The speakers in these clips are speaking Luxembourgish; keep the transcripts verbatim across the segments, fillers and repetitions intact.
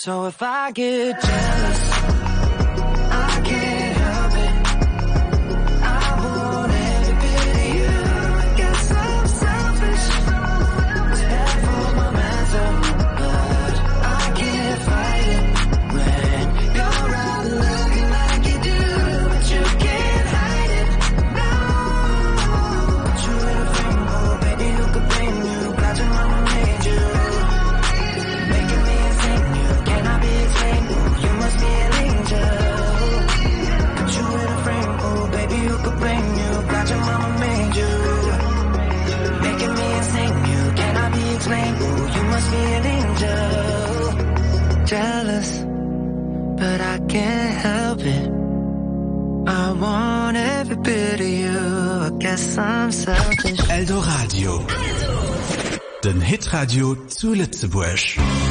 So if I get jealous, I can't help it. I want every bit of you. I guess I'm selfish. Terrible for my mental, but I can't fight it. When you're out looking like you do, but you can't hide it. No, put you in a frame, oh baby, you could blame you. Glad your mama made you. Making me insane, you cannot be explained. Oh, you must be an angel. Put you in a frame, oh baby, you could blame you. Glad your mama made you. Making me insane, you cannot be explained. Oh, you must be an angel. Jealous, but I can't help it. I want every bit of you. I guess I'm selfish. Eldoradio. Den Hitradio zu Lützeburg.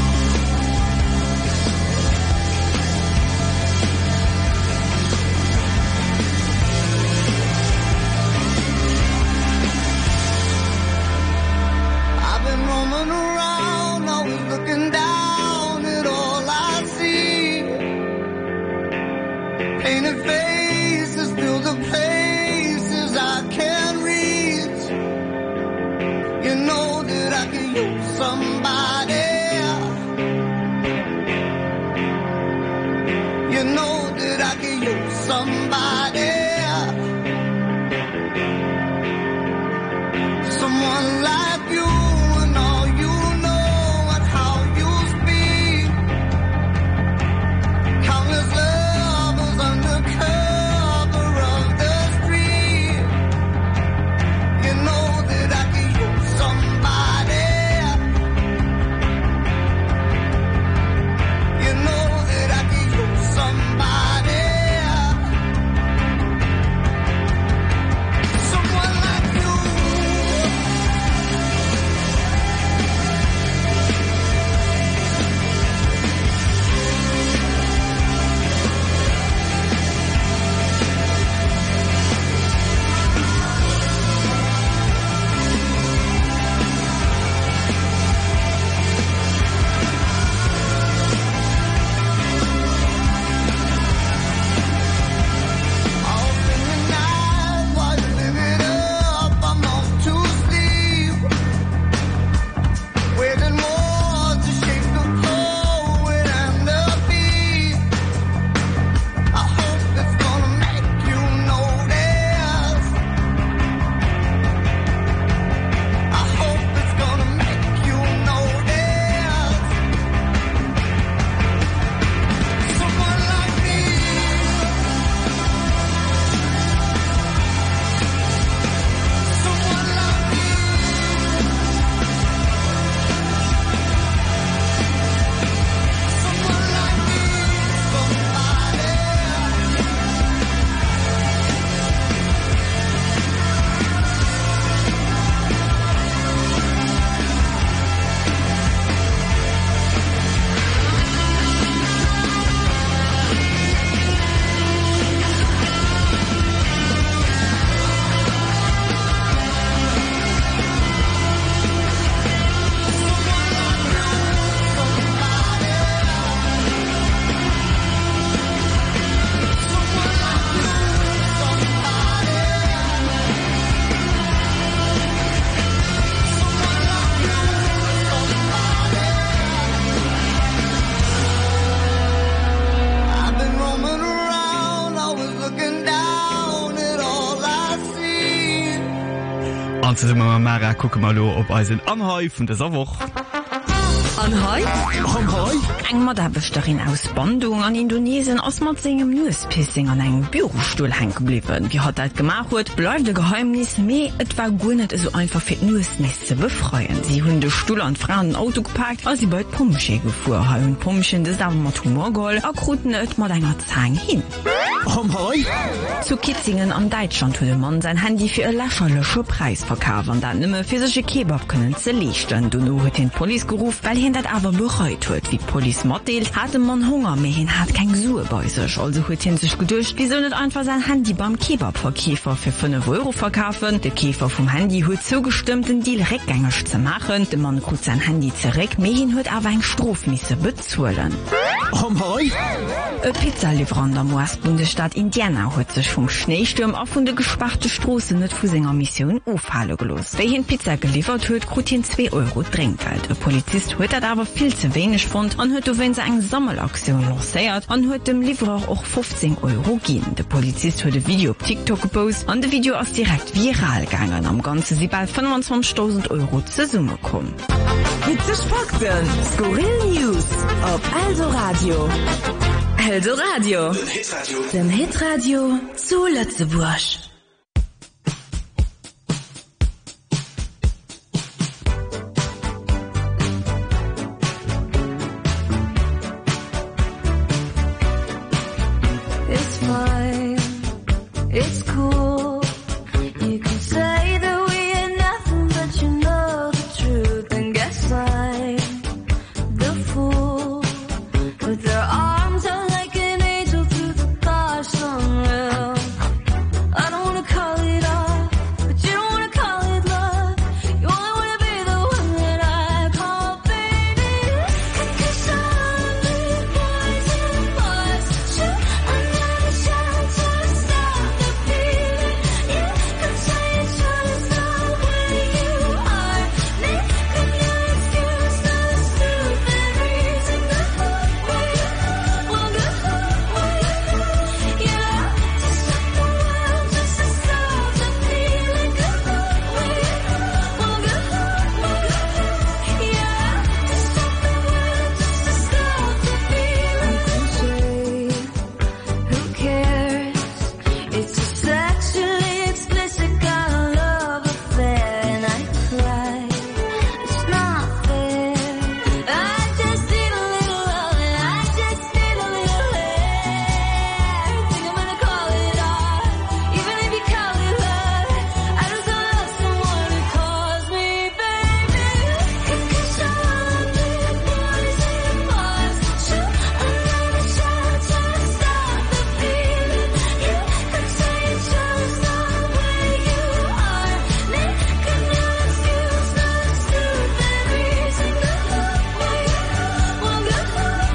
I've been roaming around, always looking down at all I see. Painted faces fill the places I can't reach. You know that I can use somebody. You know that I can use somebody. Someone like you and all you know and how you speak. Countless lovers under cover of the street. You know that I can use somebody. You know that I can use somebody. Someone like you. I'll spend the night while you live it up. I'm off to sleep, waiting more to shake the poet and the beat. I hope it's gonna make you notice. I hope it's gonna make you notice. Someone like me. Someone like me. Someone like me. Somebody. I've been roaming around, always looking down at all I see. Anzusumme ma Mara kucke mal lo op eisen Anhai vun der Sawoch. Anhai? Anhai? Eng Modabechterin aus Bandung an Indonesien ass mat segem Newspissing an eng Bürostuhl heng geblieben. Wie hat dat gemacht huet, bleif de Geheimnis méi et war gunnet so einfach fir Newsnis ze befreien. Sie hunn de Stuhl an Frauen Auto gepackt, as sie bald Pomsche gefuhr ha hun Pomschen des Dawer mat Humorgoll akruten et mat enger Zang hin. Am Hai? Zu Kitzingen an Deutschland huet de Mann sein Handy fir e lächerleche Preis verkauf an dat nëmme fir sech Kebab kënnen ze lichten. Du no huet den Poli gerufen, weil hin dat awer bereut huet. Wie Poli matdeelt, hat dem Mann Hunger, méi hin hat kein Sue bei sech. Also huet hin sech gedurcht, wieso net einfach sein Handy beim Kebabverkäfer fir fünf Euro verkaufen. De Käfer vom Handy huet zugestimmt, den Deal rückgängig zu machen. De Mann krut sein Handy zurück, méi hin huet awer eng Strofmisse bezuelen. Am Hai? E Pizzalieferant am U S-Bundesstaat Indiana huet sech vum Schneesturm auf vun de gespachte Strosse net vu senger Mission aufhalle gelos. Wéi hin Pizza geliefert huet, krut hin zwei Euro Trinkgeld. E Polizist huet dat awer viel zu wenig fand an huet wenn se eng Sammelaktion losséiert an huet dem Lieferer och fünfzehn Euro gin. De Polizist huet de Video op TikTok gepost an de Video ass direkt viral gangen. Am ganze sie bei fünfundzwanzigtausend Euro ze Summe kom. Hitzig Fakten, Skurril News auf Also Radio. Also Radio. Den Hitradio. Den Hitradio zu Lützeburg. It's fine, it's cool. You can say that we ain't nothing, but you know the truth. And guess I'm the fool with their arms out like an angel through the bar somewhere. I don't wanna call it off, but you don't wanna call it love. You only wanna be the one that I call baby. Cause I'm the poison boys. Shoot another shot to stop the feeling. You can say it's just not where you are. Making your excuse not a stupid reason to hurt me. Well, good hurt me. Yeah, to stop the world just to stop the feeling. Good hurt me. Well, good hurt me. Yeah, to stop the world just to stop the feeling. Cliche, who cares? It's a sexually explicit kind of love affair, and I cry. It's not fair. I just need a little love, and I just need a little hair. Think I'm gonna call it off, even if you call it love. I just don't love someone who calls me baby. Cause I'm the poison boys. Shoot another shot to stop the feeling. You can say it's just not where you are. Making your excuse not a stupid reason to hurt me. Well, good hurt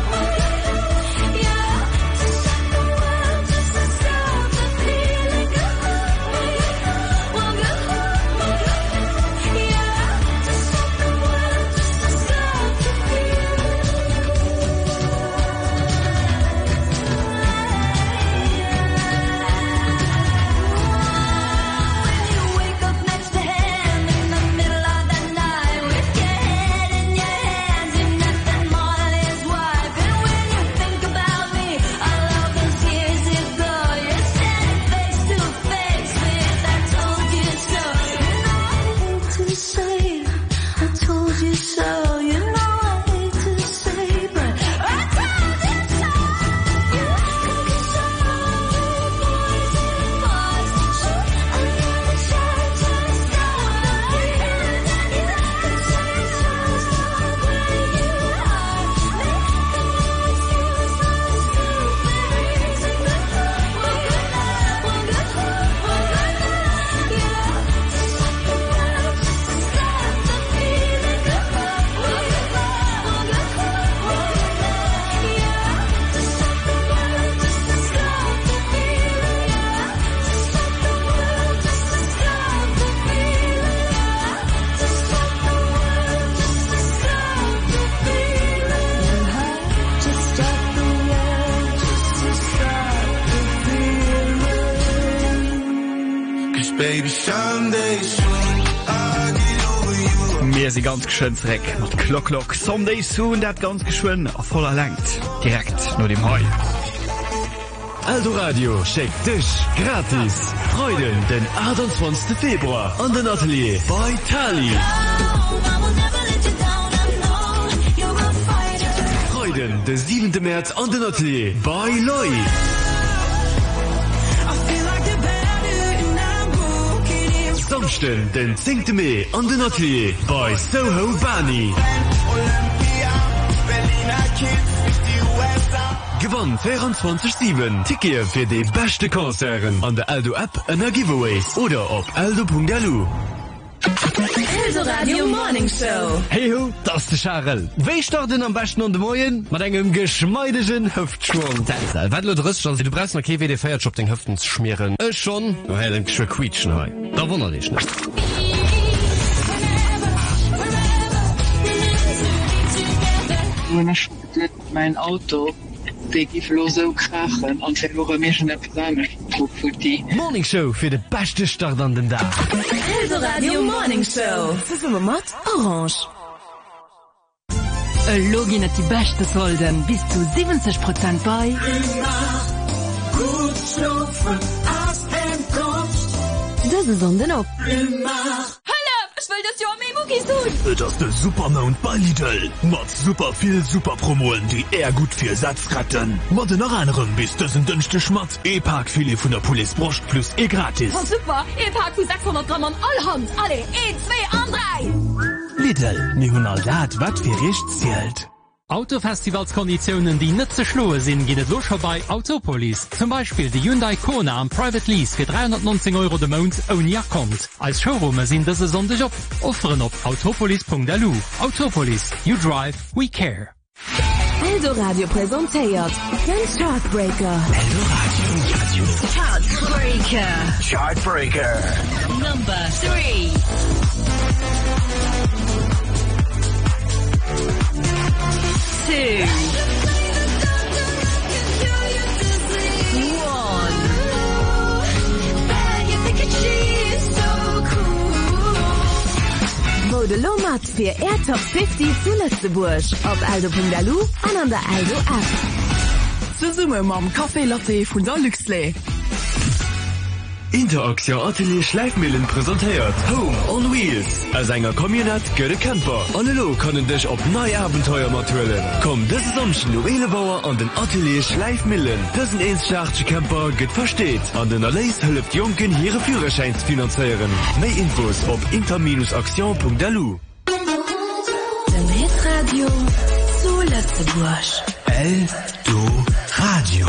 me. Yeah, to stop the world just to stop the feeling. Good hurt me. Well, good hurt me. Yeah, to stop the world just to stop the When you wake up next to him in the middle of the night with your head in your hands, you're nothing more than his wife. And when you think about me, all of those years ago, you're standing face to face with I told you so. You know I hate to say I told you so. You know I hate to say, but I told you so. You cause I'm the poison boys. Shoot another shot to stop the feeling. You can say it's just not where you are. Making your excuse not a stupid reason to hurt me. Well, good hurt me. Yeah, to stop the world just to stop the feeling. Good hurt me. Well, good hurt me. Yeah, to stop the world just to stop the feeling. Yeah, to stop the world just to stop the feeling. Yeah, to stop the world just to stop the feeling. Just stop the world just to stop the feeling. Cause baby, someday soon I'll get over you. Mir sie ganz geschön zurück mit Clock Clock Someday Soon, dat ganz geschwind auf voller Längt. Direkt nur dem Heu. Also Radio schickt dich gratis. Freuden den achtundzwanzigsten Februar an den Atelier bei Tali. Freuden den siebenten März an den Atelier bei Loi. Donnerstag, den zehnten Mai an den Atelier bei Soho Bani. Gewann vierundzwanzig sieben Ticket für die beste Konzerten an der Aldo App und der Giveaways oder auf aldo punkt lu. Aldo Radio Morning Show. Hey ho, das ist der Charles. Wer startet am besten an den Morgen? Mit einem geschmeidigen Hüftschwung. Was du drückst schon, du brauchst noch kein W D vier, um den Hüften zu schmieren. Ich schon. Du hast einen schwer quietschen heute. Da wundert dich nicht. Wenn ich mein Auto lo so krachen an verloren mir schon der Morning Show für den besten Start an den Tag. Aldo Radio Morning Show. Mat Orange. E Login at die beste Solden bis zu siebzig Prozent bei Das ist an den op. das Jahr Muckis tun. Das ist der Supermount bei Lidl. Mit super viel Superpromoen, die eher gut für Satzratten. Mit den anderen bis das ein dünnste Schmatt. E-Park-Filet von der Police Brust plus E gratis. Oh super, E-Park für sechshundert Gramm an Allhand. Alle, eins, zwei und drei. Lidl, nie hundertat, was für richtig zählt. Autofestivalskonditionen, die nicht zu schlagen sind, gehen los vorbei Autopolis. Zum Beispiel die Hyundai Kona am Private Lease für dreihundertneunzehn Euro den Monat ohne Jahrkommt. Als Showroom sind diese Sonntag auf. Offeren auf autopolis punkt lu. Autopolis. You drive, we care. Aldo Radio präsentiert den Chartbreaker. Aldo Radio. Chartbreaker. Chartbreaker. Number three. Two. One. Modelo Mat für Air Top fünfzig zu Lützeburg auf aldo punkt lu und an der Aldo App. Zu Summe mam Kaffee Latte von der Luxley. Interaktion Atelier Schleifmillen präsentiert Home on Wheels. Als einer Kommunat gehört Camper. Alle lo können dich auf neue Abenteuer matrillen. Komm, das ist Samstag Noelebauer an den Atelier Schleifmillen. Das ist ein einstartige Camper, geht versteht. An den Allies hilft Jungen ihre Führerschein zu finanzieren. Mehr Infos auf inter action punkt lu. Dem Hitradio zu Lützeburg. Aldo Radio.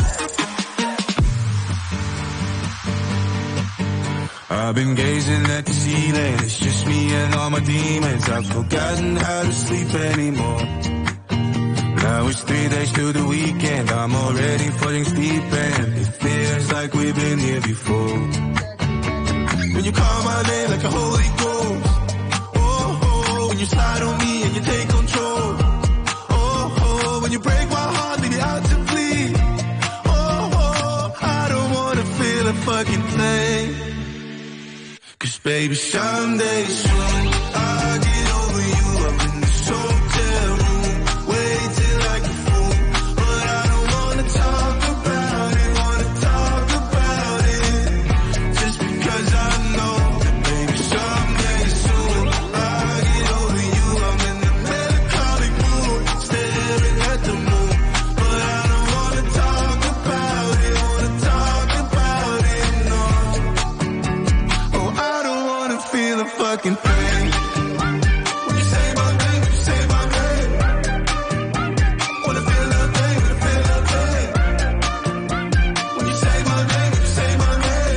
I've been gazing at the ceiling, it's just me and all my demons. I've forgotten how to sleep anymore. Now it's three days to the weekend, I'm already falling asleep and it feels like we've been here before. When you call my name like a holy ghost, oh, oh, when you slide on me and you take control, oh, oh, when you break my heart, leave it out to bleed, oh, oh, I don't wanna feel a fucking thing. Cause baby, someday soon I'll get over you. I'm in this hotel room, waiting like a fool. But I don't wanna talk about it, wanna talk about it. Just because I know that baby, someday soon I'll get over you. I'm in the melancholic mood, staring at the moon. But I don't wanna talk about it, wanna talk about it, no. Oh, I don't wanna feel a fucking thing. When you say my name, you say my name. Wanna feel a thing, wanna feel a thing. When you say my name, you say my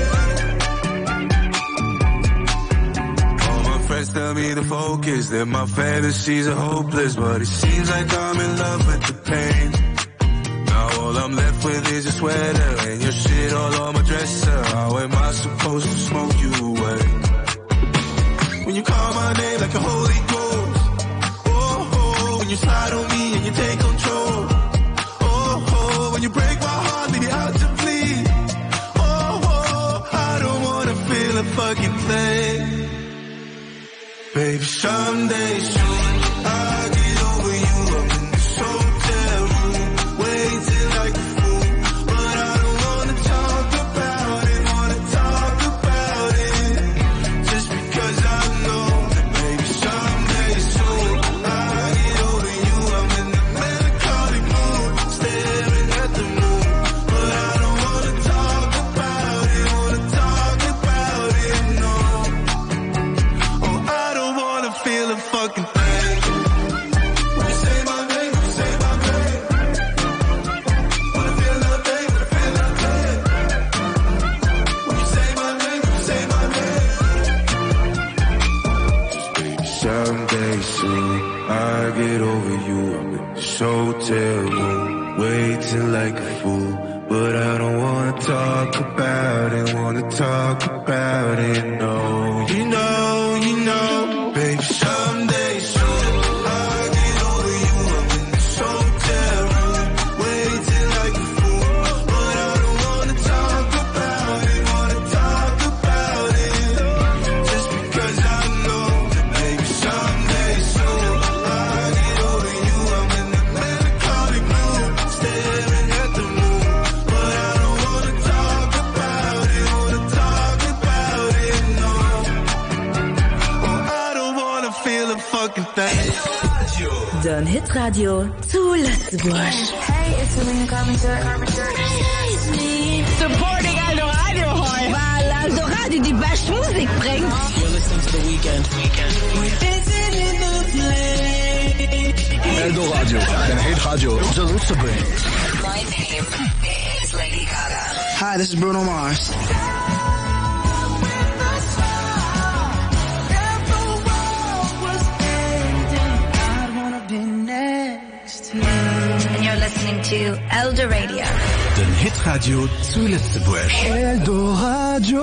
name. All my friends tell me to focus, that my fantasies are hopeless, but it seems like I'm in love with the pain. Now all I'm left with is a sweater and your shit all on my dresser. How am I supposed to smoke you away? When you call my name like a holy ghost, oh, oh, when you slide on me and you take control, oh, oh, when you break my heart, leave it out to bleed, oh, oh, I don't wanna feel a fucking thing. Baby, someday soon I'll get over you. I'm in this hotel room, waiting like a fool. But I don't wanna talk about it, wanna talk about it. Just because I know that baby, someday soon I'll get over you. I'm in the melancholic mood, staring at the moon. But I don't wanna talk about it, wanna talk about it, no. someday soon I get over you. I'm in this hotel room, waiting like a fool, but I don't wanna talk about it, wanna talk about it, no. You know, you know, baby, someday soon I get over you. I'm in this hotel room, waiting like a fool, but I don't wanna talk about it, wanna talk about it, just because I know that baby someday soon I get over you. I'm in the melancholic mood, staring at the moon, but I don't wanna talk about it, wanna talk about it, no. Oh, I don't wanna feel a fucking thing. Den Hitradio zu Lützeburg. Hey, it's Selena Carpenter. Supporting Aldo Radio heute. Weil Aldo Radio die beste Musik bringt. You're listening to The Weekend. Aldo Radio, den Hitradio zu Lützeburg. My name is Lady Gaga. Hi, this is Bruno Mars. And you're listening to Elder Radio. Den Hitradio zu Lützeburg. Aldo Radio.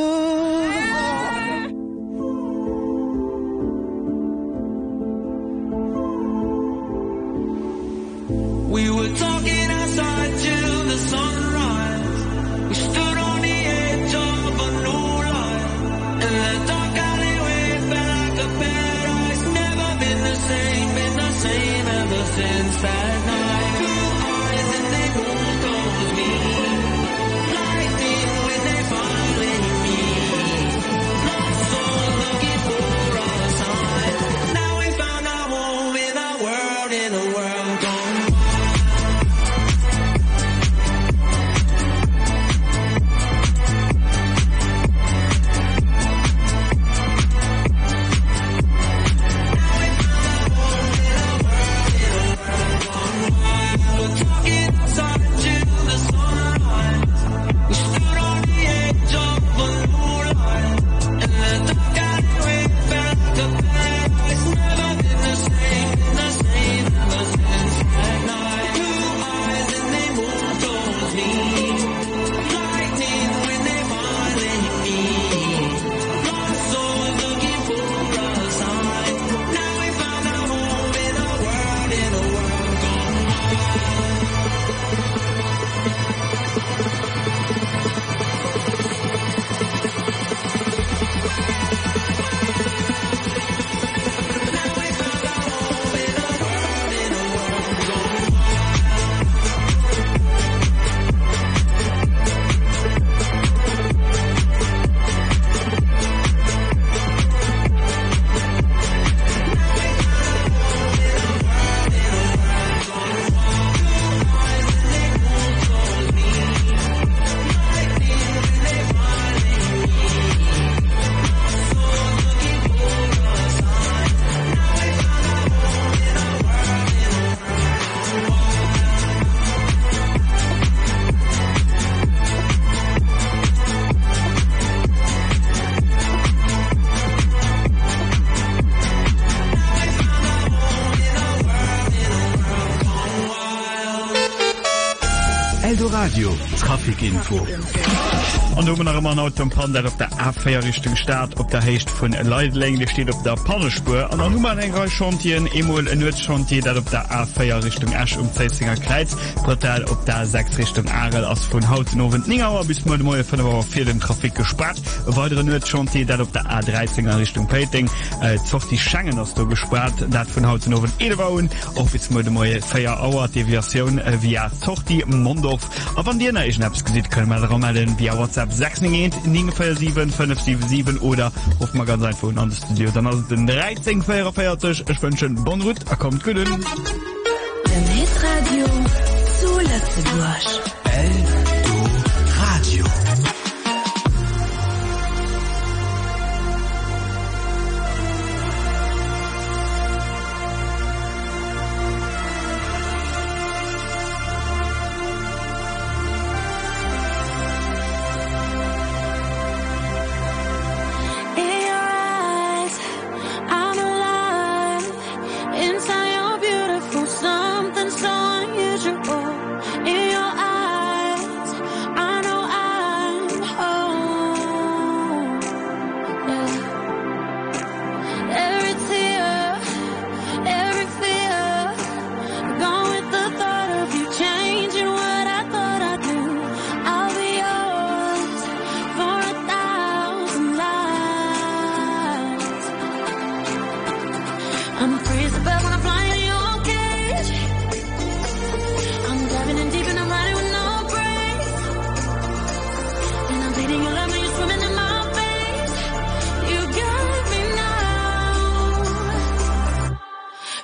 We were talking outside till the sunrise. We stood on the edge of a new line, and the dark alleyway felt like a paradise. Never been the same, been the same ever since that night. Two eyes and they both told me, lightning when they finally meet. Lost soul looking for a sign. Now we found our home in a world, in a world gone. Radio, Trafikinfo. Und oben noch immer ein Auto Panda auf der A vier Richtung Stadt, auf der Hecht von Leidling, die steht auf der Pannenspur. Und dann haben wir ein Chantier, einmal ein Nordchantier, das auf der A vier Richtung Asch um Zeitzinger Kreuz, brutal auf der sechs Richtung Arel, als von Hautenhoven Ningauer bis morgen morgen fünf Uhr für den Trafik gespart. Ein weiterer Nordchantier, das auf der A dreizehn Richtung Peiting, äh, zocht die Schangen hast du gespart, das von Hautenhoven Edewauen, auch bis morgen morgen vier Uhr Deviation äh, via Zochti Mondorf. Aber an dir, ich hab's gesehen, können wir darum melden via WhatsApp sechs neun neun vier sieben fünf sieben sieben oder ruft mal ganz einfach an das Studio. Dann hast du den dreizehn vier fertig. Ich wünsche einen bon Route, er kommt gut hin. Den Hitradio zu Lützeburg. Eldo Radio. In your eyes, I'm alive.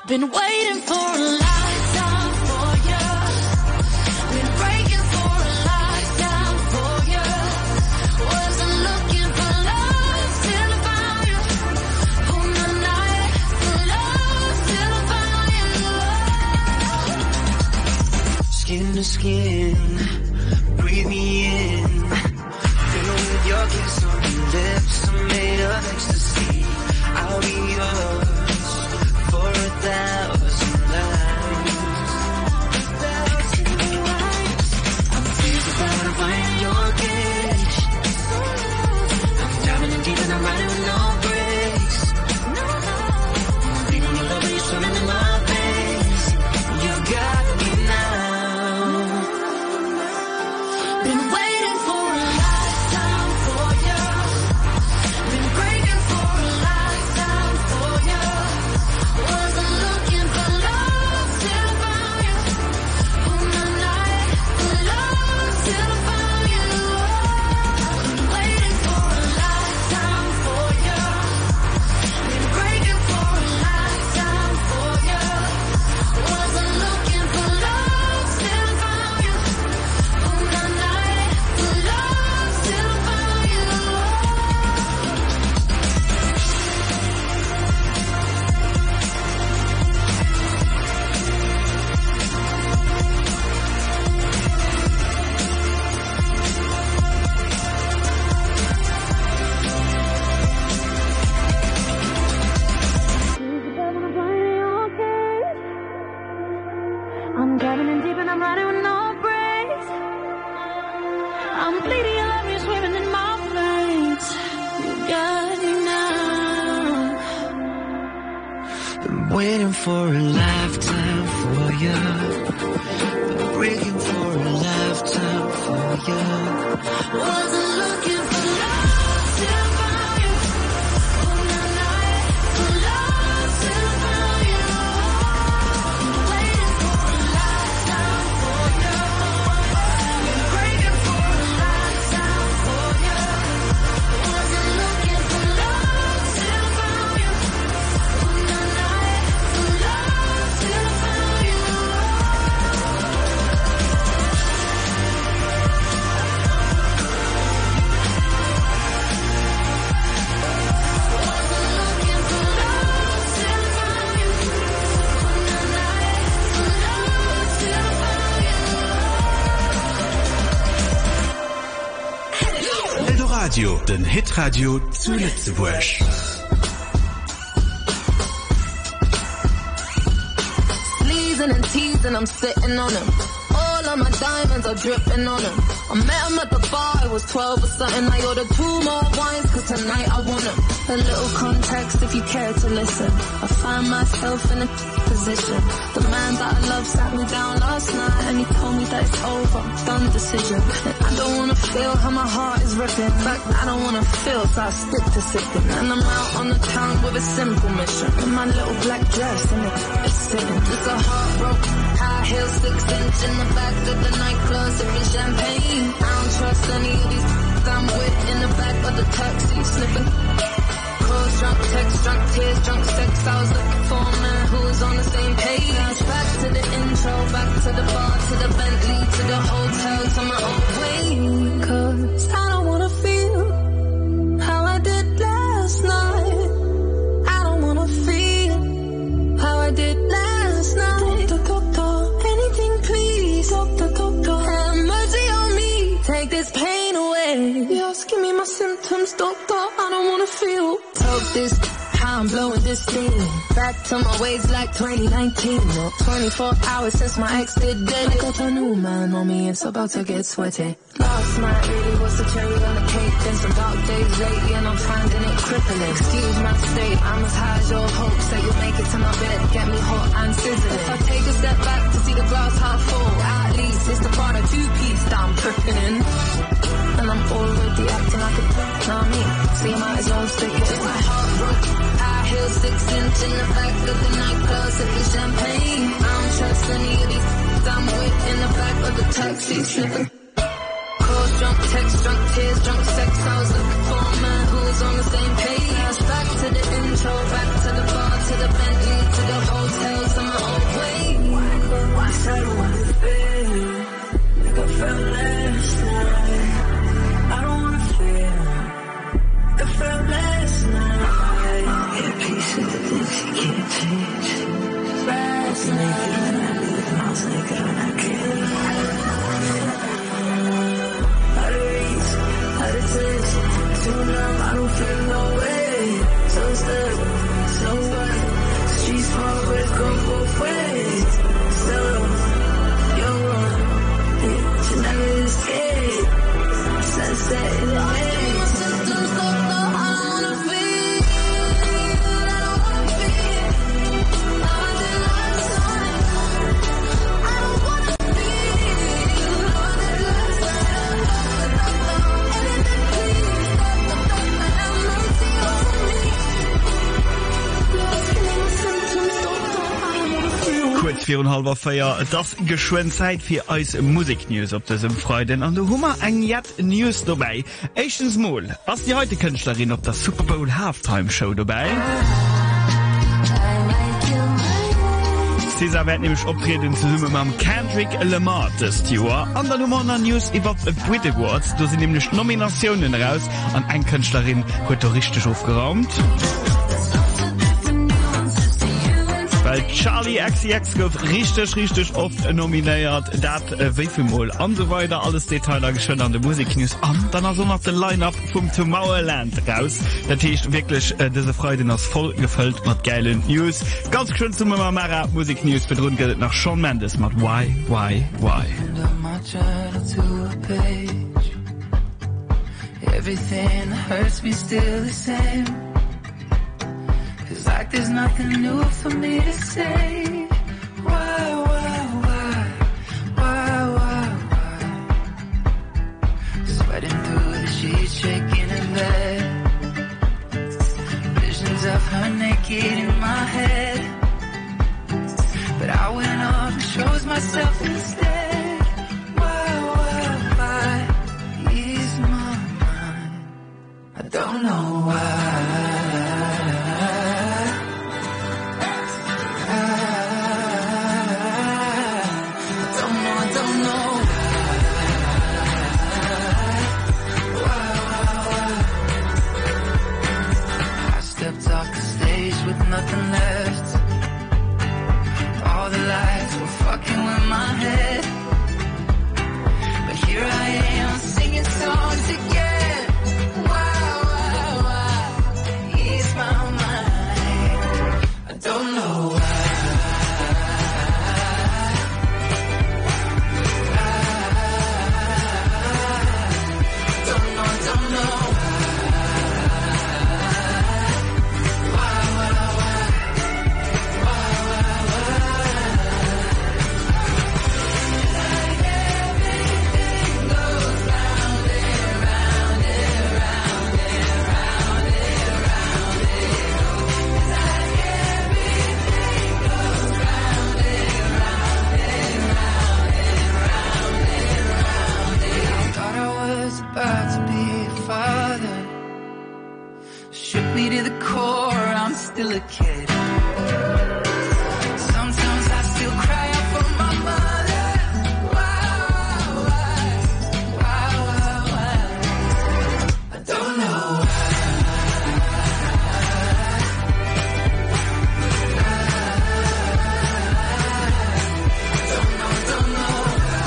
Been waiting for a lifetime for you. Been breaking for a lifetime for you. Wasn't looking for love till I found you. On the night for love till I found you. Skin to skin, breathe me in. Fill with your kiss on your lips, I'm made of ecstasy. I'll be yours for a thousand lives. I'm tears about to find your cage. I'm diving in deep and I'm riding with no brakes. I'm feeling your love and you're swimming in my veins. You got me now. Been waiting for a lifetime for you. Been breaking for a lifetime for you. Wasn't looking for love till I found you. On the night for love till I found you. Been waiting for a lifetime for you. Been breaking for a lifetime for you. Wasn't looking for love till I found you. On the night for love till I found you. I'm diving in deep and I'm riding with no brakes. I'm bleeding, your love is swimming in my veins. You got me now. Been waiting for a lifetime for you. Been breaking for a lifetime for you. Wasn't looking for love till I found you. On the night for love till I found you. Waiting for a lifetime for you. Been breaking for a lifetime for you. Wasn't looking for love till I found you. On the night for love till I found you. Radio, den Hitradio zu Lützeburg. Sleezing and teasing, I'm sitting on him. All of my diamonds are dripping on him. I met him at the bar, it was twelve or something. I ordered two more wines, cause tonight I want him. A little context if you care to listen. I find myself in a position. The man that I love sat me down last night and he told me that it's over, done decision. And I don't wanna feel how my heart is ripping. In fact, I don't wanna feel, so I stick to sipping. And I'm out on the town with a simple mission. In my little black dress and it, it's sitting. It's a heartbroken high heel, six inch in the back of the nightclub, sipping champagne. I don't trust any of these I'm with in the back of the taxi, sniffing. Calls, drunk text, drunk tears, drunk sex. I was looking for a man who was on the same page. Back to the intro, back to the bar, to the Bentley, to the hotel, to my own way. Cause I don't wanna feel how I did last night. I don't wanna feel how I did last night. Doctor, doctor, anything please. Doctor, doctor, have mercy on me. Take this pain away. Yes, give me my symptoms, doctor. I don't wanna feel. Talk this, how I'm blowing this thing. Back to my ways like twenty nineteen. No, twenty-four hours since my ex did dead. I got a new man on me, it's about to get sweaty. Last night really was the cherry on the cake. Been some dark days lately and I'm finding it crippling. Excuse my state, I'm as high as your hopes that you'll make it to my bed, get me hot and sizzling. If I take a step back to see the glass half full, at least it's the part of two-piece that I'm tripping in. And I'm already acting like a now me, so you might as well stick it. It's my heart broke, high heel, six inch in the back of the nightclub, sipping champagne. I don't trust any of these I'm with in the back of the taxi, slipping. Calls, drunk text, drunk tears, drunk sex. I was looking for a man who was on the same page. Back to the intro, back to the bar, to the Bentley, to the hotel, viereinhalb Feier das geschwen Zeit für als Musiknews op diesem Freitag an der Hummer eng jet News dabei. Echtens Mol was die heute Künstlerin op der Super Bowl Halftime Show dabei. Caesar wird nämlich optreten zusammen mit Kendrick Lamar des Jahr. An der Nummer News über Brit Awards, da sind nämlich Nominationen raus an eine Künstlerin heute richtig aufgeräumt. Weil Charlie X C X gouf richtig richtig oft nominiert, dat äh, wievielmal und so weiter, alles Detailer geschön an der Musiknews an. Dann also noch den Line-Up vom Tomorrowland raus. Das heißt wirklich, äh, diese Freude ist voll gefüllt mit geilen News. Ganz schön zum Mara Musiknews für drunter geht nach Shawn Mendes mit Why, Why, Why. Everything that hurts me still the same. It's like there's nothing new for me to say. Why, why, why, why, why, why? Sweating through the sheets, shaking in bed. Visions of her naked in my head. But I went off and chose myself instead. Why, why, why? Ease my mind. I don't know why. Nothing left. All the lights were fucking with my head. But here I am singing songs again. Why, why, why? Ease my mind. I don't know why. Still a kid. Sometimes I still cry out for my mother. Why, why, why, why, why? I don't know why. Don't know, don't know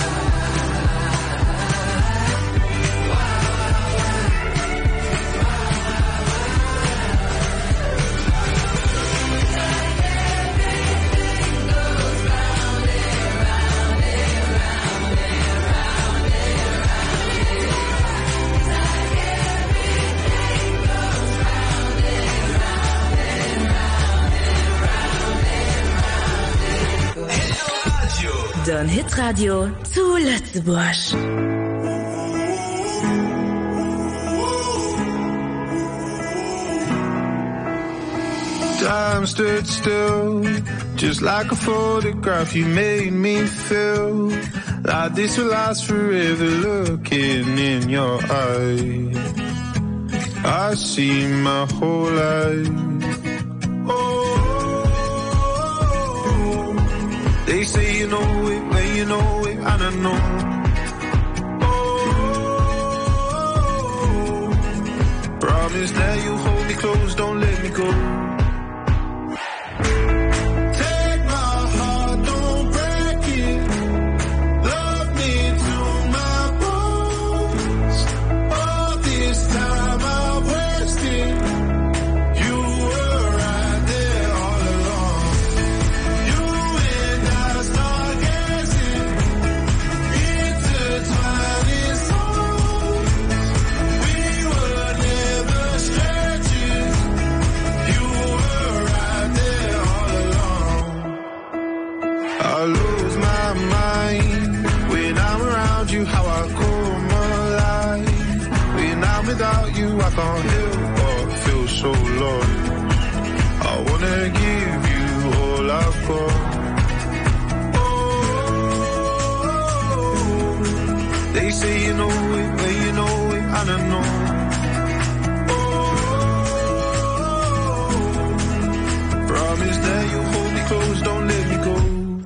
why. Don Hitradio zu Lützeburg. Time stood still, just like a photograph. You made me feel like this will last forever. Looking in your eyes, I see my whole life. They say you know it, when you know it, I don't know. Oh, promise that you hold me close, don't let me go. Take my heart, don't break it. Love me to my bones. All this time I wasted. You were right there all along. You and I start dancing, intertwined in songs. We were never strangers. You were right there all along. I lose my mind when I'm around you. How I come alive when I'm without you. I can't help but feel so lost. I wanna give you all I've got. always say you know it, but you know it, I don't know. Oh, promise that you hold me close, don't let me go.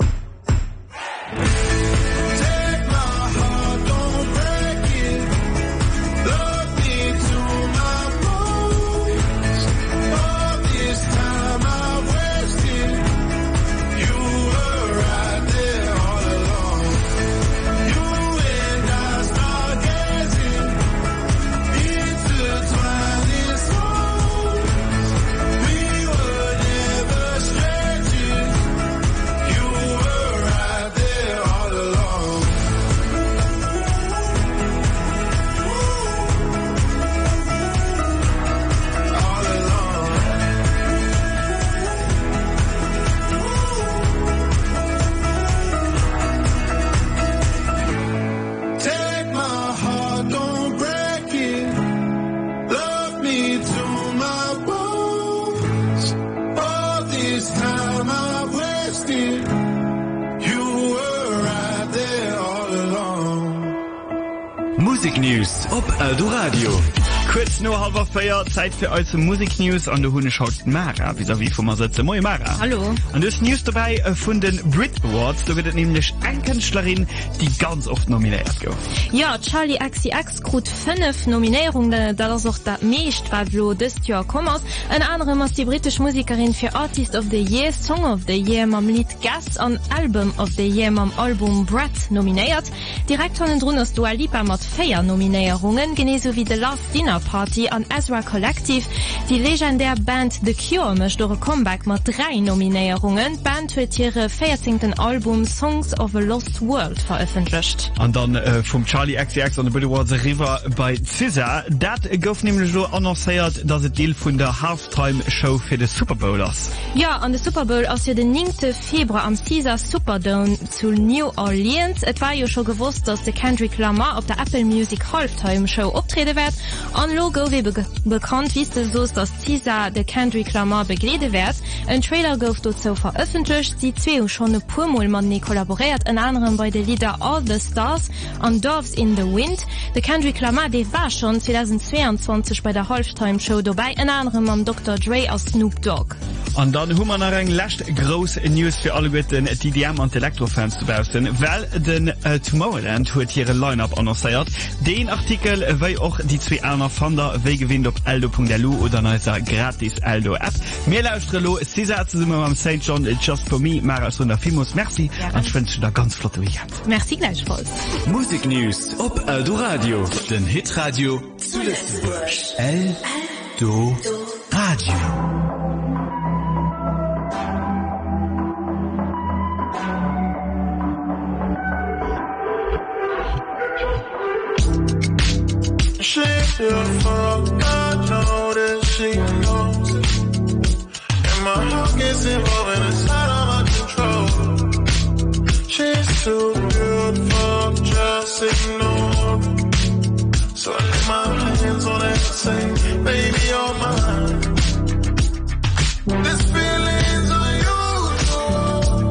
Musiknews op Aldo Radio. Kurz nur halber Feier Zeit für eure Musiknews an der Hunde schaut Mara wie wie vom Sätze Moi Mara. Hallo. Und das News dabei äh, von den Brit Awards, da wird nämlich eine Künstlerin, die ganz oft nominiert wird. Ja, Charlie X C X kriegt fünf Nominierungen, da das auch das meiste war, was dieses Jahr kommt. Ein anderem ist die britische Musikerin für Artist of the Year, Song of the Year, mit Lied Gas und Album of the Year mit Album Bread nominiert. Direkt von den drunter ist Dua Lipa mit vier Nominierungen, genauso wie The Last Dinner Party an Ezra Collective. Die legendäre Band The Cure möchte durch ein Comeback mit drei Nominierungen. Die Band wird ihre vierzehnten Album Songs of a Lost World veröffentlicht. Und dann äh, vom Charlie X C X an der Brit Awards River bei C S A. Das gab nämlich so annonciert, dass es Teil von der Halftime-Show für den Super Bowl ist. Ja, an der Super Bowl ist ja den neunten Februar am Caesars Superdome zu New Orleans. Es war ja schon gewusst, dass der Kendrick Lamar auf der Apple Music Halftime-Show auftreten wird. An Logo wie be bekannt, wie es so ist, dass Caesar der Kendrick Lamar begleitet wird. Ein Trailer gab dazu veröffentlicht. Die zwei haben schon ein paar Mal mit ihm kollaboriert, in anderem bei den Lieder All the Stars und Doves in the Wind. Der Kendrick Lamar, der war schon zweitausendzweiundzwanzig bei der Halftime-Show dabei, in anderem mit Doktor Dre aus Snoop Dogg. Und dann haben wir noch eine letzte grosse News für alle guten D D M und Elektrofans zu draußen, weil den äh, Tomorrowland hat ihre Line-Up annonciert. Den Artikel, wie auch die zwei anderen Funder, wie gewinnt auf aldo punkt l u oder in unserer gratis Aldo-App. Wir lauschen lo, sie setzen immer am Saint John, Just for Me, Mara Sonder Fimus, merci, ja, und ich wünsche dir ganz flotte Weekend. Merci gleichfalls. Musiknews op Aldo Radio, den Hitradio zu Lützburg. Aldo Radio. She beautiful, I know that she knows it. And my heart gets involved and it's out of my control. She's too beautiful, just ignore it. So I lay my hands on it and say, baby, you're mine. This feeling's unusual.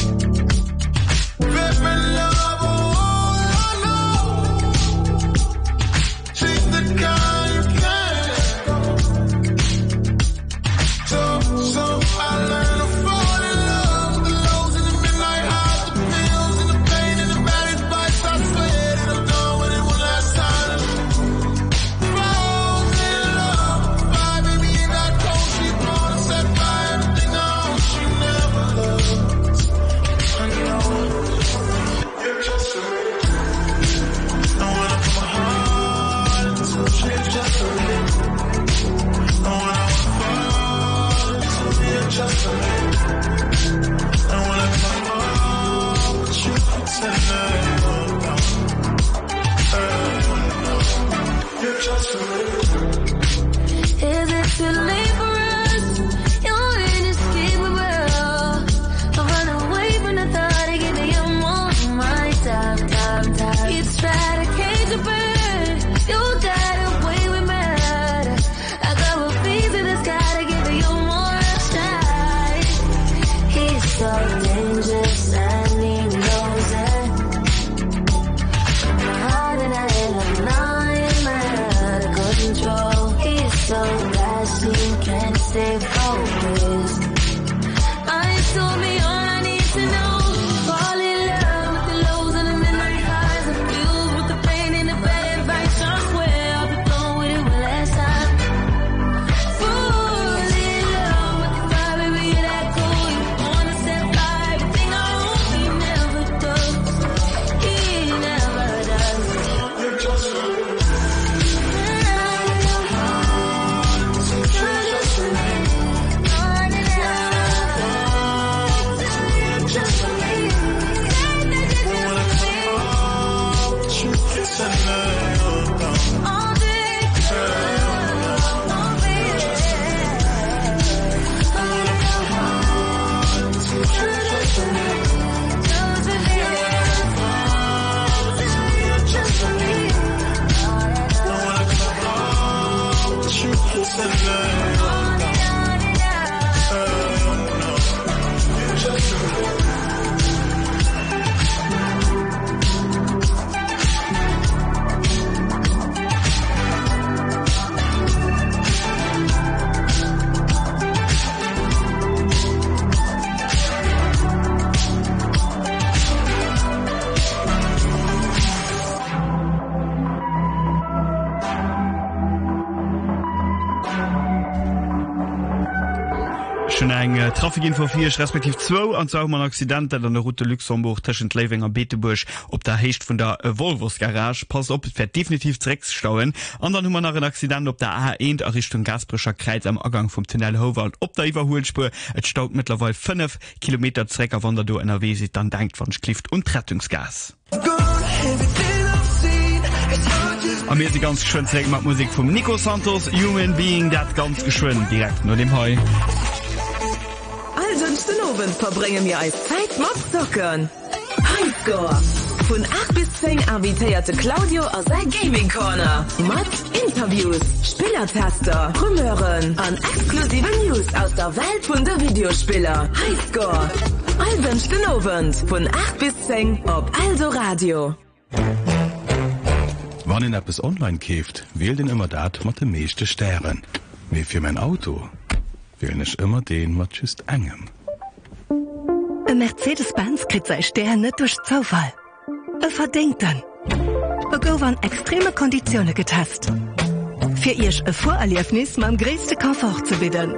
Very love, all I know. She's the guy you can't go. So, so I learned to fall in love. The lows in the midnight hours, the pills in the bed. trying to stay focused. I told me all I need to know. Fall in love with the lows and the midnight highs, and filled with the pain in the bad advice. I swear I'll be gone with it one last time. Fall in love with the fire, baby, you're that cool. You wanna set fire, everything I own. He never does. He never does. You're just Trafikinfo vier respektiv zwei an man Accident an der Route Luxemburg tschen Levinger Beetebusch op der Hecht vun der äh, Volvos Garage pass op fir definitiv drecks stauen an dann hummer nach een Accident op der A eins a Richtung Gasbrischer Kreiz am Ergang vom Tunnel Howald op der Iwerholspur et staut mittlerweile fünf Kilometer Trecker wann der du N R W se dann denkt van Schlift und Rettungsgas. Am mir sie ganz schön zeigen mat Musik vom Nico Santos Human Being dat ganz geschwind direkt nur dem Heu. Den Oben verbringen wir als Zeit Mobsocken. Highscore. Von acht bis zehn invitierte Claudio aus der Gaming Corner. Mod, Interviews, Spielertaster, Rumören und exklusive News aus der Welt von der Videospieler. Highscore. Also den Oben von acht bis zehn auf Aldo Radio. Wann ihr etwas online kauft, wählt den immer dat mit den meisten Sternen. Wie für mein Auto wähle ich immer den mit just engem. E Mercedes-Benz krit sei Stern net durch Zufall. E verdenken. E go an extreme Konditionen getest. Für ihrch e Vorerliefnis mam größte Komfort zu bidden.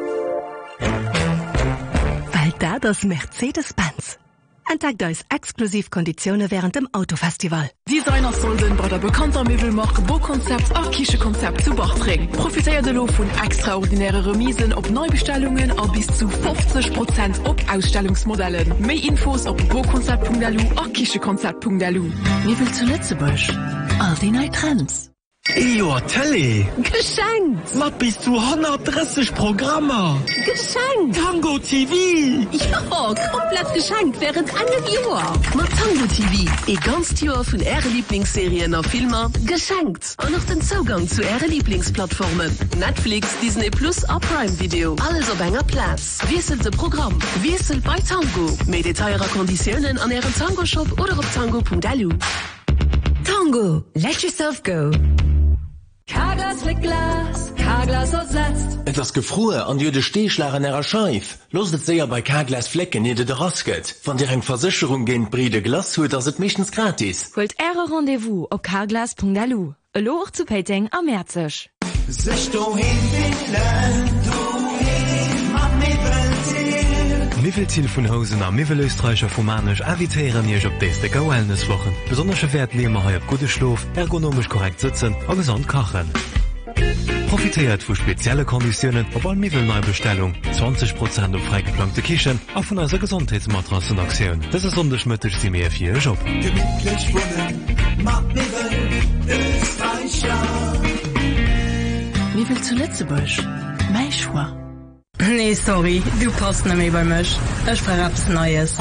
Weil da das Mercedes-Benz. Entdeckt als Exklusivkonditionen während dem Autofestival. Designer sollen bei der bekannter Möbelmarke Bo-Konzept auch Kischekonzept zu Bach bringen. Profitiert de lo von extraordinäre Remisen auf Neubestellungen und bis zu fünfzig Prozent auf Ausstellungsmodellen. Mehr Infos auf bokonzept punkt d e l u und kischekonzept punkt d e l u. Wie willst du Lützebusch? All die neue Trends. Ejo, Tele! Geschenkt! Mat bis zu hundertdreißig Programme! Geschenkt! Tango T V! Ja, komplett geschenkt während einem Jahr! Mit Tango T V, e ganz Jahr von Ihre Lieblingsserien und Filme, geschenkt! Und noch den Zugang zu Ihre Lieblingsplattformen. Netflix, Disney Plus und Prime Video. Alles auf einer Platz. Wechselt das Programm. Wechselt bei Tango. Mehr Details und Konditionen an Ihrem Tango-Shop oder auf tango punkt d e l u. Tango, let yourself go! Carglass mit Glas, Carglass ersetzt. Etwas gefrohe an jede Stehschlagen ihrer Scheif. Loset sehr bei Carglass Flecken jede der Rasket. Von deren Versicherung gehen Bride Glas hört, das ist meistens gratis. Holt eure Rendezvous auf carglass punkt d e l u. Hallo zu Peting am Märzig. Sich du hinfinden, du hin, mach mich Mivelziel vun Hausen a Mivelöstreicher Fomanisch avitieren jech op déste Go Wellnesswochen. Besondersche Wert nemer ha op gute Schlof, ergonomisch korrekt sitzen a gesund kachen. Profitiert vu spezielle Konditionen op all Mivelneubestellung, zwanzig Prozent op freigeplante Kichen a vun as Gesundheitsmatrassenaktiun. Das is onderschmëttech si mé fir Job. Gemütlich wohnen, mach Mivelöstreicher. Mivel zu Lützebusch? Mei Schwa. Nee, sorry, du passt nicht mehr bei mich. Ich verrab's Neues.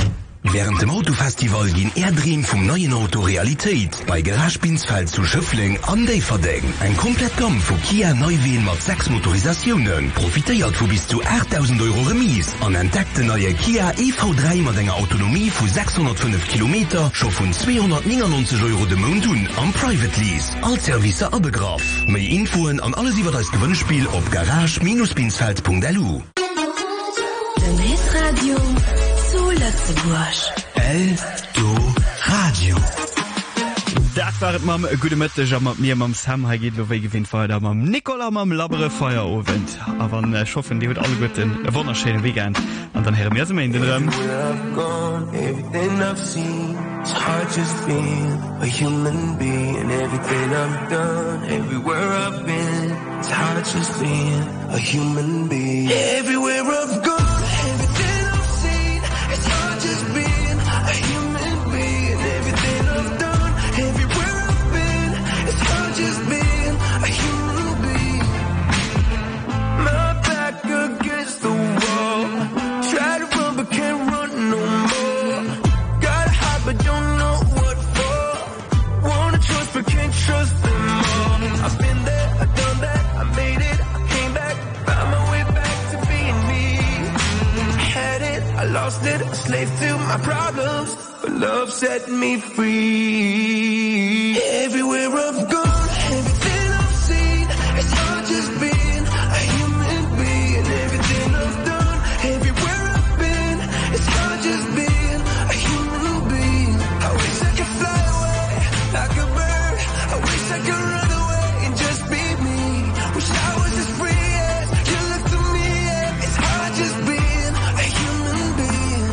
Während dem Autofestival gehen Erdrehen vom neuen Auto Realität. Bei Garagebinsfeld zu Schöffling an Day Verdeng. Ein komplett Gamm von Kia Neuwehen mit sechs Motorisationen. Profitiert von bis zu achttausend Euro Remis. Und entdeckt den neue Kia E V drei mit einer Autonomie von sechshundertfünf Kilometer schon von zweihundertneunundneunzig Euro dem Monat am Private Lease. Als Service abgegraf. Mehr Infoen an alles über das Gewinnspiel auf garage Bindestrich binsfeld punkt l u. Den Hitradio zu Lützeburg. Eldo Radio. Dat waret mam e gute Mëtteg a mat mir mam Sam ha giet loéi gewinnt feier da mam Nicola mam labere Feierowend. A wann äh, schoffen Di huet alle gotten e wonnerschene Wegent an dann her mir se in den Rëm. Everything I've seen, it's hard just being a human being. And everything I've done, everywhere I've been, it's hard just being a human being. Everywhere I've gone, everything I've seen, it's hard just being a human being. Everything I've done, everywhere I've been, it's hard just being a human being. My back against the wall, try to run but can't run no more. Gotta hide but don't know what for. Wanna trust but can't trust them all. I've been there, I've done that, I made it, I came back, found my way back to being me. I had it, I lost it, a slave to my problems, but love set me free. Everywhere I've gone, everything I've seen, it's hard just being a human being. Everything I've done, everywhere I've been, it's hard just being a human being. I wish I could fly away like a bird. I wish I could run away and just be me. Wish I was as free as you look to me. Yeah. It's hard just being a human being.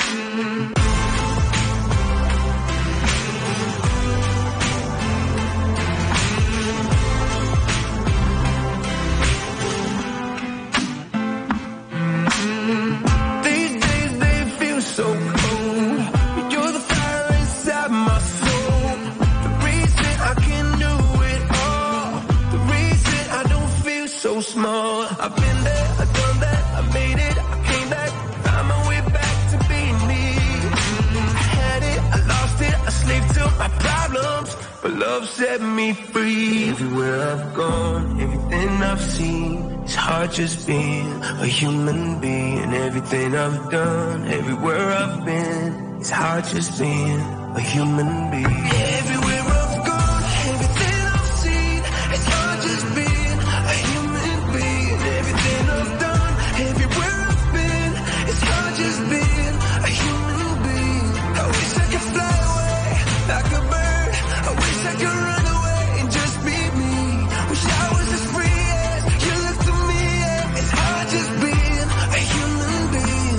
These days they feel so cold. You're the fire inside my soul. The reason I can do it all. The reason I don't feel so small. I've been there, I've done that, I made it, I came back, found my way back to being me. I had it, I lost it, a slave to my problems, but love set me free. Everywhere I've gone, everything I've seen, it's hard just being a human being. Everything I've done, everywhere I've been, it's hard just being a human being. Everywhere I've gone, everything I've seen, it's hard just being a human being. Everything I've done, everywhere I've been, it's hard just being a human being. I wish I could fly away like a bird. I wish I could run away and just be me. Wish I was as free as you look to me. Yeah. It's hard just being a human being.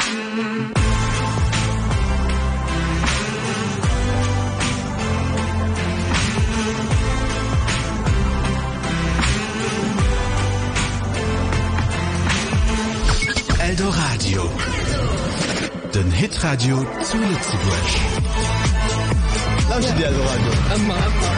Eldo Radio. Den Hitradio zu Lützeburg. Lauschen dir Eldo Radio. Amma, amma.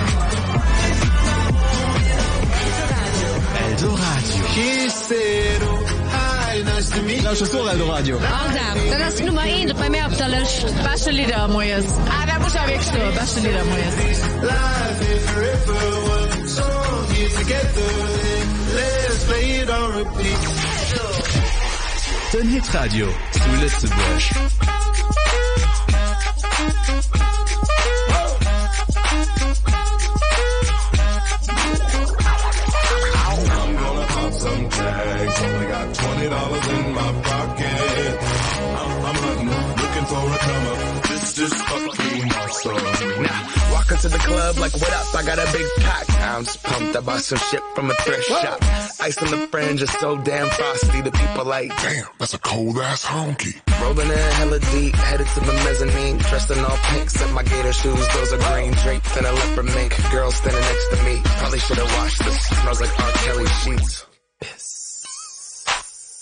Eldo Radio. Kisero. Hi, nice to meet you. Lauschen so Eldo Radio. Also, dann hast du Nummer eins bei mir auf der Liste. Beste Lieder, Mojes. Ah, da muss er wegstehen. Beste Lieder, Mojes. Life is forever. So here together. Let's play it on repeat. Den Hitradio zu Lützeburg. I'm gonna pop some tags. Only got twenty dollars in my pocket. I'm, I'm hunting, looking for a come up. This is fucking awesome. Now, walk into the club like, what up? I got a big pack. I'm just pumped. I bought some shit from a thrift Whoa. shop. Ice on the fringe is so damn frosty. The people like, damn, that's a cold ass honky. Rolling in hella deep, headed to the mezzanine. Dressed in all pink, set my gator shoes. Those are green draped in a leopard mink. Girl standing next to me. Probably should have washed this. Smells like R. Kelly sheets.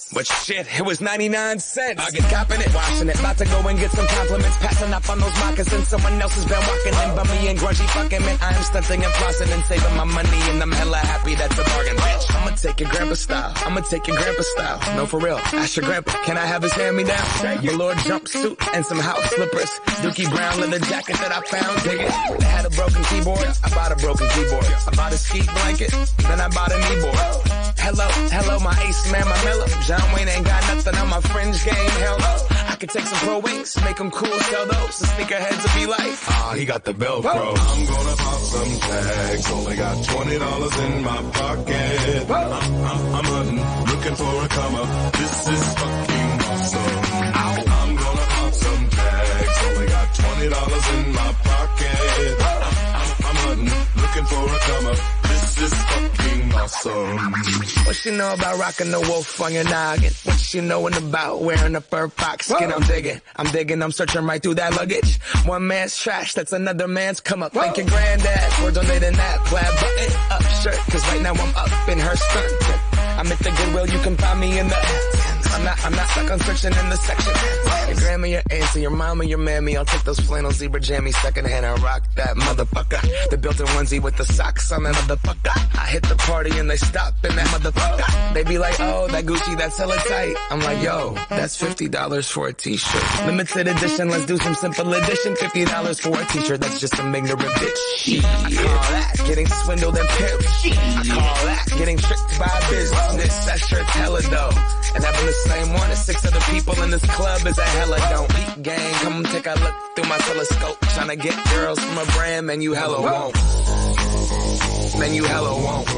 But shit, it was ninety-nine cents. I get copping it, washing it, about to go and get some compliments, passing up on those moccasins. Someone else has been walking in by me and grungy fucking man. I am stunting and flossing and saving my money, and I'm hella happy that's a bargain, bitch. I'ma take your grandpa style. I'ma take your grandpa style. No, for real. Ask your grandpa, can I have his hand me down? Velour jumpsuit and some house slippers. Dookie brown leather jacket that I found. Dig it. They had a broken keyboard. I bought a broken keyboard. I bought a ski blanket. Then I bought a kneeboard. Hello, hello, my ace man, my mellow. John Wayne ain't got nothing on my fringe game. Hell no. I could take some pro wings, make them cool, sell those. The sneakerheads will be like, ah, he got the Velcro. I'm gonna pop some tags. Only got twenty dollars in my pocket. I'm, I'm, I'm hunting, looking for a come up. This is fucking awesome. Ow. I'm gonna pop some tags. Only got twenty dollars in my pocket. I'm, I'm, I'm hunting, looking for a come up. This is fucking awesome. What she know about rocking the wolf on your noggin? What she knowin' about wearing a fur fox skin? Whoa. I'm digging, I'm digging, I'm searching right through that luggage. One man's trash, that's another man's come up. Whoa. Thank your granddad for donating that plaid button up shirt. Cause right now I'm up in her skirt. I'm at the Goodwill, you can find me in the I'm not, I'm not stuck on searching in the section. Your grandma, your auntie, your mama, your mammy. I'll take those flannel zebra jammies secondhand and rock that motherfucker. The built-in onesie with the socks on that motherfucker. I hit the party and they stop in that motherfucker. They be like, oh, that Gucci, that's hella tight. I'm like, yo, that's fifty dollars for a t-shirt. Limited edition, let's do some simple edition. fifty dollars for a t-shirt, that's just some ignorant bitch. I call that getting swindled and pimped. I call that getting tricked by business. That shirt's hella dope. And having the same one as six other people in this club is a hella don't eat gang. Come take a look through my telescope. Trying to get girls from a brand, man, you hella won't. Man, you hella won't.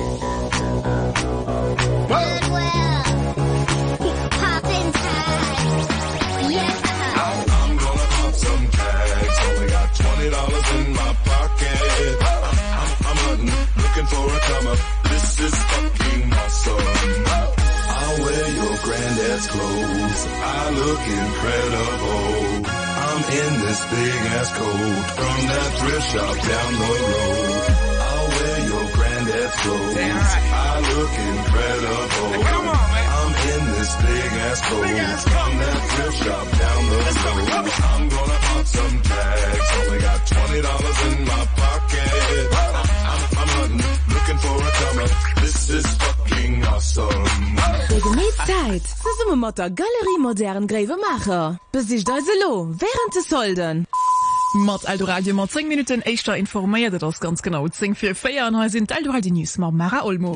Goodwill. Pop inside. Yeah. I'm gonna pop some tags. Only got twenty dollars in my pocket. I'm, I'm, I'm hunting, looking for a come up. This is fucking awesome. I'll wear your granddad's clothes. I look incredible. I'm in this big ass coat from that thrift shop down the road. I'll wear your granddad's clothes. I look incredible. I'm in this big ass coat from that thrift shop down the road. I'm gonna pop some tags. Only got twenty dollars in my pocket. I'm, I'm, I'm hunting, looking for a come up. This is fucking awesome. Zeit ze summe mat der Galerie modern Grävemacher. Besicht also lo, während des Solden. Mat Eldoradio mat zehn Minuten Eichter informéiert das ganz genau zing fir Féier an sind Eldoradio News ma Mara Olmo.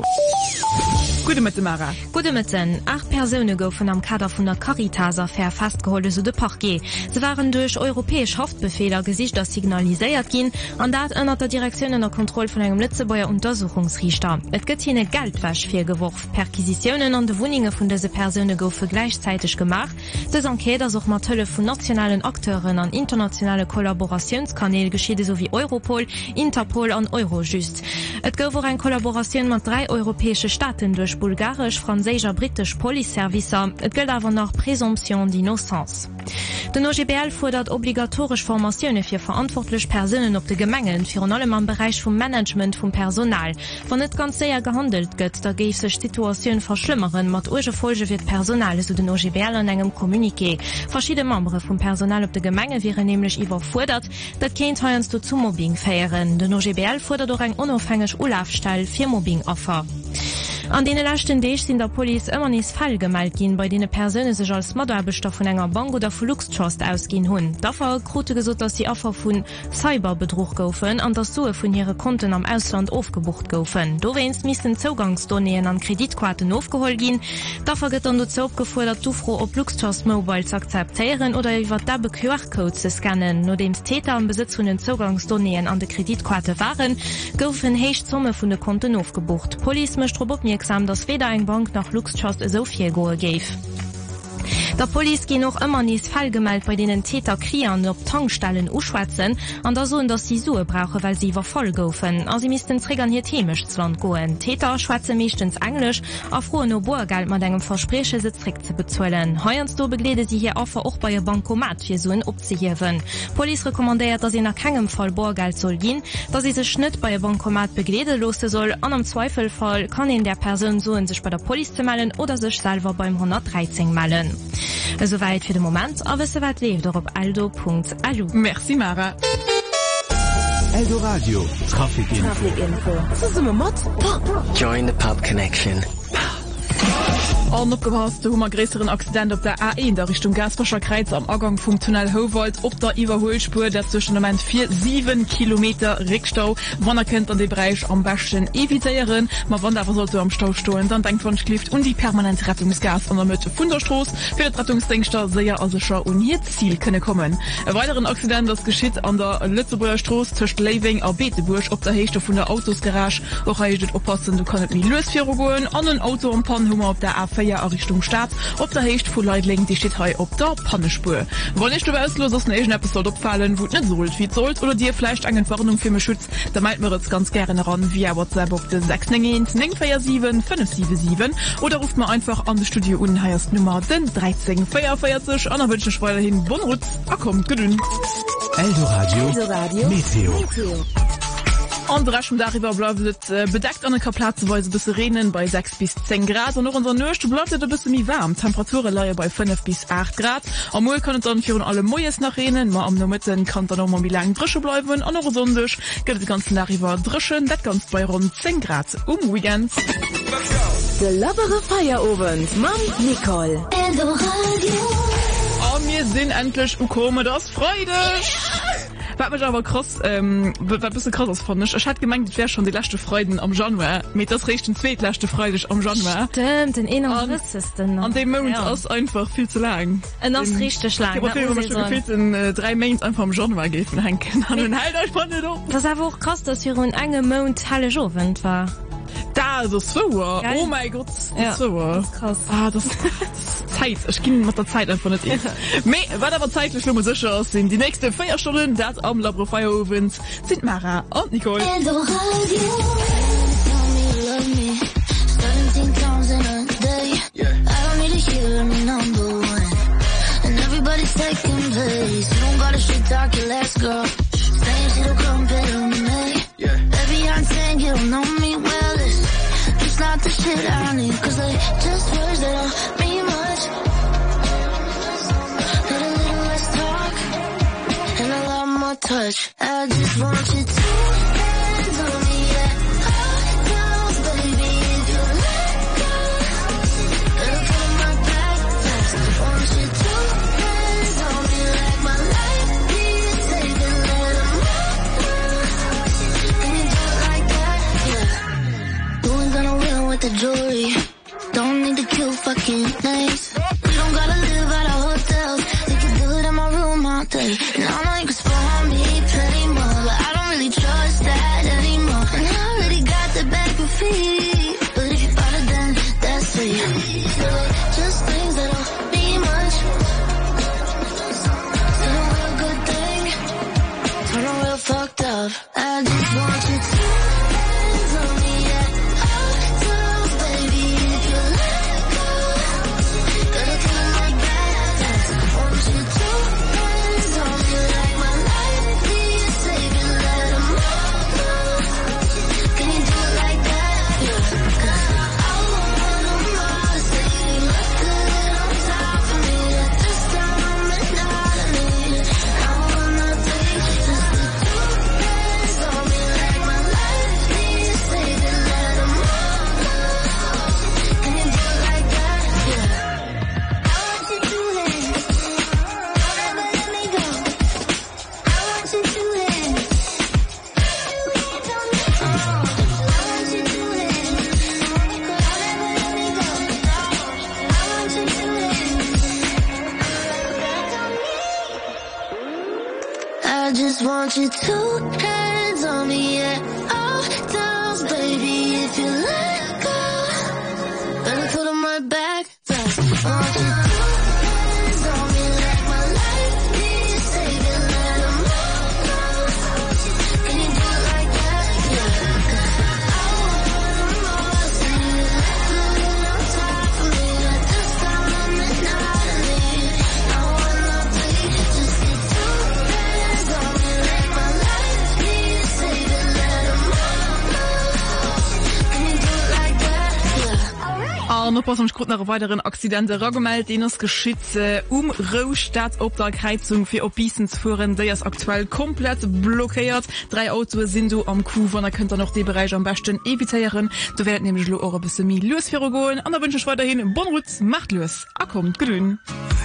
Gute mit Mara. Gute mitten. Acht Personen goufen am Kader vun der Caritas-Affaire festgeholte so de Parquet. Sie waren durch europäisch Haftbefehler gesicht das signaliséiert gin, an dat ënnert der Direktion der Kontrolle von engem Litzebauer Untersuchungsrichter. Et gëtt hine Geldwäsch fir geworf. Perquisitionen an de Wohnungen vun dese Personen goufe gleichzeitig gemacht. Des Enquete as auch mat Tëlle vun nationalen Akteuren an internationale Kollaborationskanäle geschiede sowie Europol, Interpol an Eurojust. Et gouf ein Kollaboration mat drei europäische Staaten durch bulgarisch, franzéger, britisch Policeservicer. Et gëlt awer nach Präsumption d'innocence. Den O G B L fordert obligatorisch Formationune fir verantwortlich Personen op de Gemengen, fir an allem am Bereich vum Management vum Personal. Wann net ganz séier gehandelt gëtt, da geif sech Situationun verschlimmeren, mat urge Folge wird Personal so den O G B L an engem Kommuniqué. Verschiedene Membre vum Personal op de Gemenge wäre nämlich iwwerfordert, dat kéint heuerns du zu Mobbing féieren. Den O G B L fordert doch eng unabhängig Olafstall fir Mobbing-Opfer. An denen lachten Deeg sind der Police immer nies Fall gemeldet gin, bei denen Personen sech als Modellbestoff von enger Bank oder Flugstrust ausgin hunn. Dafür krute gesot, dass die Opfer vun Cyberbetrug goufen an der Sue vun ihre Konten am Ausland aufgebucht goufen. Do wennst missen Zugangsdonien an Kreditkarten aufgeholt gin. Dafür gëtt an dazu aufgefordert, du froh op Flugstrust Mobile zu akzeptieren oder iwwer der Q R-Code zu scannen. Nur dems Täter am Besitz vun den Zugangsdonien an de Kreditkarte waren, goufen heich Summe vun de Konten aufgebucht. Police mischt Robot mir exam, dass weder eng Bank nach Luxtrust so viel goe geif. Der Polizei geht noch immer nies Fall gemeldet, bei denen Täter kriegen op Tankstellen uschwatzen, an der so, dass sie Sue brauchen, weil sie vervoll goufen. Also sie müssten Trägern hier themisch zu Land gehen. Täter schwatzen meistens Englisch, auf hohe no Bohrgeld mit einem Versprechen, sie zurück zu bezahlen. Heuerns du beglede sie hier auch auch bei ihr Bankomat für so ein abzuheben. Polizei rekommandiert, dass sie nach keinem Fall Bohrgeld soll gehen, dass sie sich nicht bei ihr Bankomat begleden lassen soll. An im Zweifelfall kann ihn der Person so sich bei der Polizei melden oder sich selber beim hundertdreizehn melden. Soweit für den Moment, aber es wird lebt auf aldo punkt a l u. Merci Mara. Aldo Radio Traffic Info. Traffic Info. Join the Pub Connection. An opgepasst hummer gräeren Accident op der A eins der Richtung Gasfascher Kreiz am Abgang vum Tunnel Howald op der Iwerholspur der zwischen moment vier sieben Kilometer Rickstau wann er kennt an de Bereich am besten eviieren ma wann der sollte am Stau stohlen dann denkt von schlift und die permanente Rettungsgas an der Mitte vun der Stroß für den Rettungsdenkster sehr also schon und hier Ziel könne kommen. E weiteren Accident das geschieht an der Lützeburger Stroß zwischen Leving a Beteburg op der Hechte vun der Autosgarage och oppassen du kannst mir los vier goen an ein Auto am Panhummer op der A vier ja Richtung Stadt op der Hecht vu Leiitling die steht he op der Pannespur. Woll nicht du los Episode opfallen wo net sollt wie zollt oder dir fleisch an Warnung für Schutz da meint mir jetzt ganz gerne ran via WhatsApp op den sechs sieben fünf sieben sieben oder ruft man einfach an das Studio unheierst Nummer den dreizehn feierfeiertzig an der wünsche Schweiler hin Bonrutz er kommt gedünn Aldo Radio, Aldo Radio. Meteo. Meteo. Andreschen darüber bleibt äh, bedeckt an den Kaplatzeweise bis Renen bei sechs bis zehn Grad und noch unser Nöchte bleibt ein bisschen wie warm. Temperaturleihe bei fünf bis acht Grad. Am Mool kann es dann für alle Mojes nach Renen, mal am Mitten kann dann noch mal wie lange Drische bleiben. Und noch sonnig geht es ganz darüber Drischen, das ganz bei rund zehn Grad um Weekend. Der lockere Feierabend, Mom Nicole. Und wir sind endlich gekommen, das Freude. War mich aber krass, ähm, war ein bisschen krass fand ich. Ich hatte gemeint, das wäre schon die letzte Freude am Januar. Mit das riecht den zweitletzte Freude am Januar. Stimmt, den einen Witzesten. An dem Moment ja. Ist einfach viel zu lang. Und das den, riecht lang. Ich habe viel, schon gefühlt in äh, drei Monate einfach am Januar gehen hängen. Und dann halt einfach nicht auf. Das ist aber auch krass, dass hier ein enger Monat helle Jovent war. Da, das ist so. Geil. Oh mein Gott, das ja, ist so. Das ist krass. Ah, das, das ist Zeit. Ich gehe mit der Zeit einfach nicht hin. Me, was aber zeitlich schon mal sicher ist, sind die nächsten vier Stunden, das am Labro Feierabend, sind Mara und Nicole. It's not the shit I need, cause they just words that don't mean much. Got a little less talk and a lot more touch. I just want you to hands on me, yeah. Hot down, baby, if you let go. It'll come right back fast. I want you to hands on me like my life needs saving. Let them know. Can you do it like that? Yeah. Who ain't gonna win with the jewelry? Don't need to kill fucking names. We don't gotta live at our hotels. We can do it in my room all day. And I know you can spoil me, play more, but I don't really trust that anymore. And I already got the back of feet. But if you bought it, then that's sweet. So just things that don't mean much. Turn a real good thing, turn a real fucked up. I just want you to hands on me, yeah. Want you two hands on me, yeah. Oh, downs, baby, if you let go. Better put them right back. Want you two An noch am Grund nach weiteren Akcidente raggemeld den es geschitze äh, um Rostadt op der Kreizung fir Opissens fuhren der ist aktuell komplett blockiert. Drei Autos sind du am Kuh wann er könnt er noch den Bereich am besten evitieren. Du werdet nämlich lo eure bis los für Goen an der wünsche ich weiterhin Bonrutz macht los er kommt grün.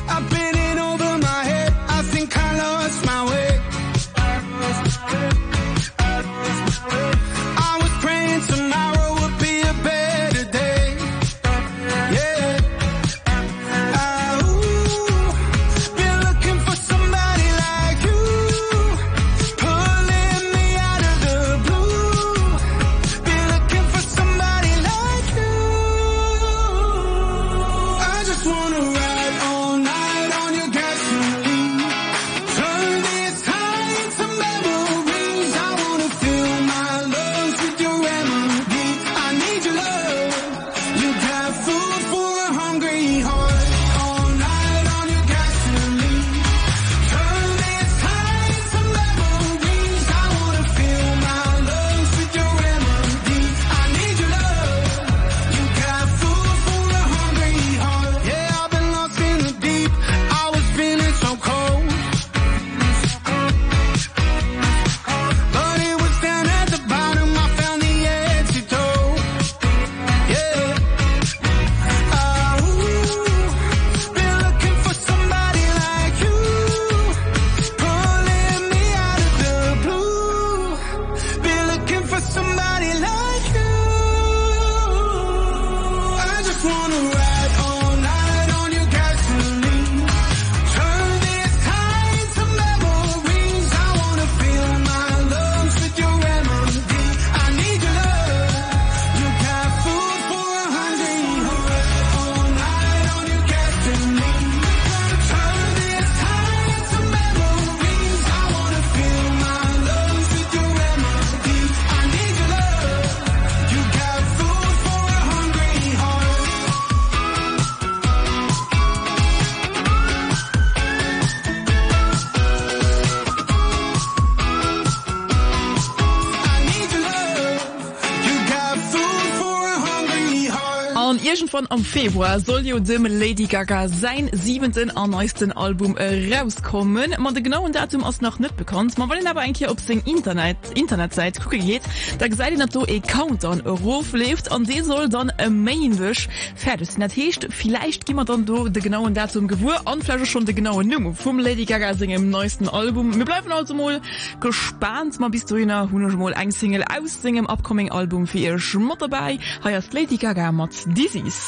Von am Februar soll jo dem Lady Gaga sein siebenten an neuesten Album äh, rauskommen. Man de genauen Datum ist noch nicht bekannt. Man wollen aber eigentlich op sing Internet Internetseite gucke geht. Da seid ihr so e Countdown Ruf lebt an die soll dann e Mainwisch fertig. Das heißt, vielleicht gehen wir dann do de genauen Datum gewur an vielleicht schon de genaue Nummer vom Lady Gaga sing im neuesten Album. Wir bleiben also mal gespannt. Mal bist du in der mal ein Single aus singen im upcoming Album für ihr Schmott dabei. Heißt Lady Gaga mit Dizzy's.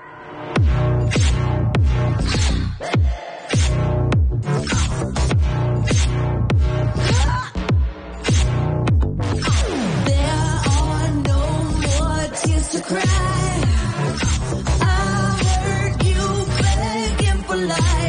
To cry, I heard you begging for life.